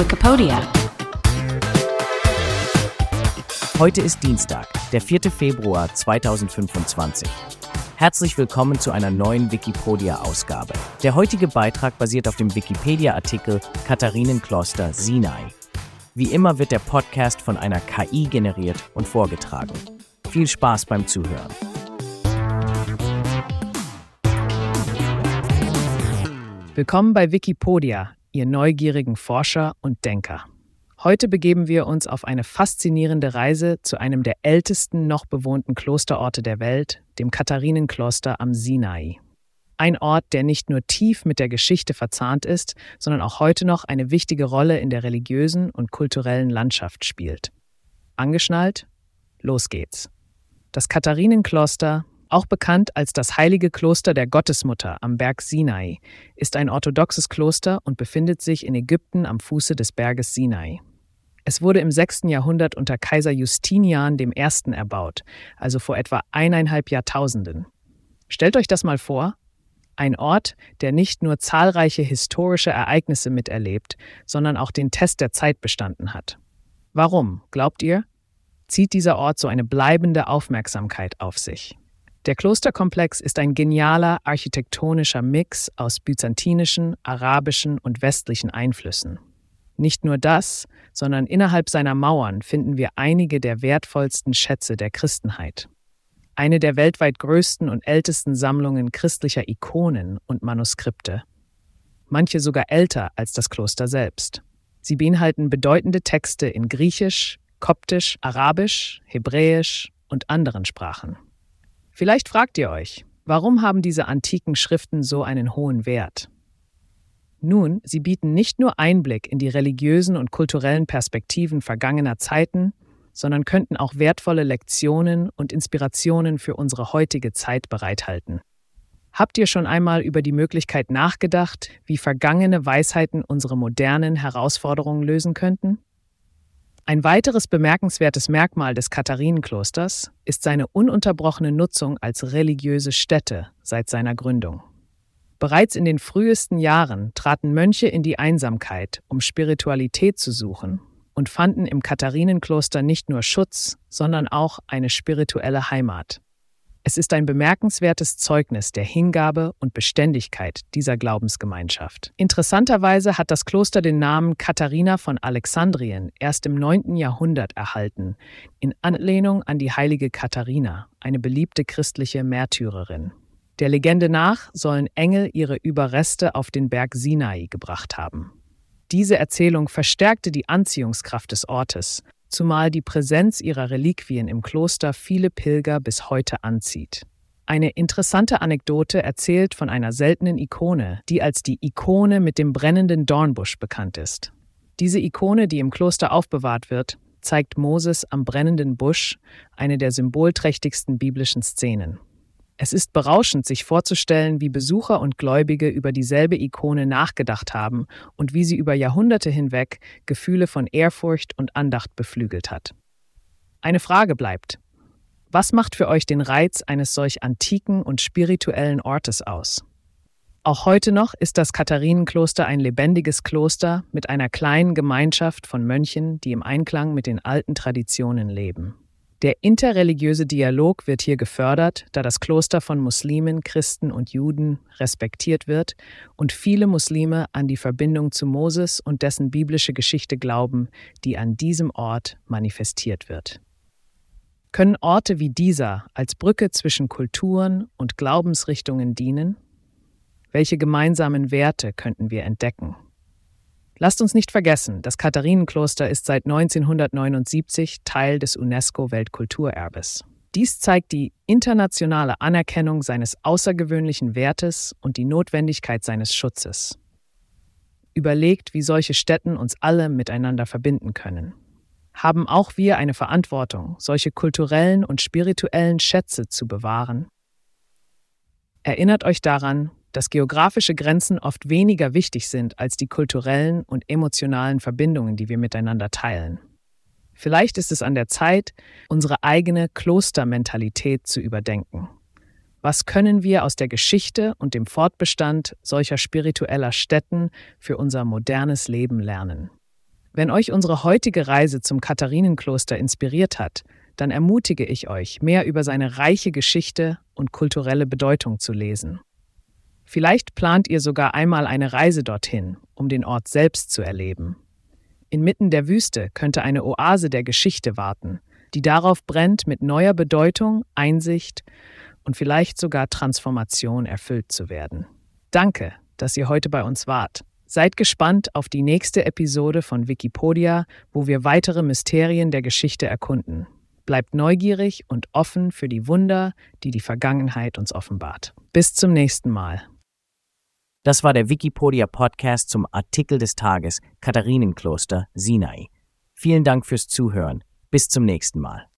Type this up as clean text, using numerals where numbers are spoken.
Wikipedia. Heute ist Dienstag, der 4. Februar 2025. Herzlich willkommen zu einer neuen Wikipedia-Ausgabe. Der heutige Beitrag basiert auf dem Wikipedia-Artikel Katharinenkloster Sinai. Wie immer wird der Podcast von einer KI generiert und vorgetragen. Viel Spaß beim Zuhören. Willkommen bei Wikipedia, ihr neugierigen Forscher und Denker. Heute begeben wir uns auf eine faszinierende Reise zu einem der ältesten noch bewohnten Klosterorte der Welt, dem Katharinenkloster am Sinai. Ein Ort, der nicht nur tief mit der Geschichte verzahnt ist, sondern auch heute noch eine wichtige Rolle in der religiösen und kulturellen Landschaft spielt. Angeschnallt? Los geht's. Das Katharinenkloster, auch bekannt als das Heilige Kloster der Gottesmutter am Berg Sinai, ist ein orthodoxes Kloster und befindet sich in Ägypten am Fuße des Berges Sinai. Es wurde im 6. Jahrhundert unter Kaiser Justinian I. erbaut, also vor etwa 1,5 Jahrtausenden. Stellt euch das mal vor, ein Ort, der nicht nur zahlreiche historische Ereignisse miterlebt, sondern auch den Test der Zeit bestanden hat. Warum, glaubt ihr, zieht dieser Ort so eine bleibende Aufmerksamkeit auf sich? Der Klosterkomplex ist ein genialer architektonischer Mix aus byzantinischen, arabischen und westlichen Einflüssen. Nicht nur das, sondern innerhalb seiner Mauern finden wir einige der wertvollsten Schätze der Christenheit. Eine der weltweit größten und ältesten Sammlungen christlicher Ikonen und Manuskripte. Manche sogar älter als das Kloster selbst. Sie beinhalten bedeutende Texte in Griechisch, Koptisch, Arabisch, Hebräisch und anderen Sprachen. Vielleicht fragt ihr euch, warum haben diese antiken Schriften so einen hohen Wert? Nun, sie bieten nicht nur Einblick in die religiösen und kulturellen Perspektiven vergangener Zeiten, sondern könnten auch wertvolle Lektionen und Inspirationen für unsere heutige Zeit bereithalten. Habt ihr schon einmal über die Möglichkeit nachgedacht, wie vergangene Weisheiten unsere modernen Herausforderungen lösen könnten? Ein weiteres bemerkenswertes Merkmal des Katharinenklosters ist seine ununterbrochene Nutzung als religiöse Stätte seit seiner Gründung. Bereits in den frühesten Jahren traten Mönche in die Einsamkeit, um Spiritualität zu suchen, und fanden im Katharinenkloster nicht nur Schutz, sondern auch eine spirituelle Heimat. Es ist ein bemerkenswertes Zeugnis der Hingabe und Beständigkeit dieser Glaubensgemeinschaft. Interessanterweise hat das Kloster den Namen Katharina von Alexandrien erst im 9. Jahrhundert erhalten, in Anlehnung an die heilige Katharina, eine beliebte christliche Märtyrerin. Der Legende nach sollen Engel ihre Überreste auf den Berg Sinai gebracht haben. Diese Erzählung verstärkte die Anziehungskraft des Ortes, zumal die Präsenz ihrer Reliquien im Kloster viele Pilger bis heute anzieht. Eine interessante Anekdote erzählt von einer seltenen Ikone, die als die Ikone mit dem brennenden Dornbusch bekannt ist. Diese Ikone, die im Kloster aufbewahrt wird, zeigt Moses am brennenden Busch, eine der symbolträchtigsten biblischen Szenen. Es ist berauschend, sich vorzustellen, wie Besucher und Gläubige über dieselbe Ikone nachgedacht haben und wie sie über Jahrhunderte hinweg Gefühle von Ehrfurcht und Andacht beflügelt hat. Eine Frage bleibt: Was macht für euch den Reiz eines solch antiken und spirituellen Ortes aus? Auch heute noch ist das Katharinenkloster ein lebendiges Kloster mit einer kleinen Gemeinschaft von Mönchen, die im Einklang mit den alten Traditionen leben. Der interreligiöse Dialog wird hier gefördert, da das Kloster von Muslimen, Christen und Juden respektiert wird und viele Muslime an die Verbindung zu Moses und dessen biblische Geschichte glauben, die an diesem Ort manifestiert wird. Können Orte wie dieser als Brücke zwischen Kulturen und Glaubensrichtungen dienen? Welche gemeinsamen Werte könnten wir entdecken? Lasst uns nicht vergessen, das Katharinenkloster ist seit 1979 Teil des UNESCO-Weltkulturerbes. Dies zeigt die internationale Anerkennung seines außergewöhnlichen Wertes und die Notwendigkeit seines Schutzes. Überlegt, wie solche Stätten uns alle miteinander verbinden können. Haben auch wir eine Verantwortung, solche kulturellen und spirituellen Schätze zu bewahren? Erinnert euch daran, dass geografische Grenzen oft weniger wichtig sind als die kulturellen und emotionalen Verbindungen, die wir miteinander teilen. Vielleicht ist es an der Zeit, unsere eigene Klostermentalität zu überdenken. Was können wir aus der Geschichte und dem Fortbestand solcher spiritueller Stätten für unser modernes Leben lernen? Wenn euch unsere heutige Reise zum Katharinenkloster inspiriert hat, dann ermutige ich euch, mehr über seine reiche Geschichte und kulturelle Bedeutung zu lesen. Vielleicht plant ihr sogar einmal eine Reise dorthin, um den Ort selbst zu erleben. Inmitten der Wüste könnte eine Oase der Geschichte warten, die darauf brennt, mit neuer Bedeutung, Einsicht und vielleicht sogar Transformation erfüllt zu werden. Danke, dass ihr heute bei uns wart. Seid gespannt auf die nächste Episode von Wikipedia, wo wir weitere Mysterien der Geschichte erkunden. Bleibt neugierig und offen für die Wunder, die die Vergangenheit uns offenbart. Bis zum nächsten Mal. Das war der Wikipedia-Podcast zum Artikel des Tages Katharinenkloster Sinai. Vielen Dank fürs Zuhören. Bis zum nächsten Mal.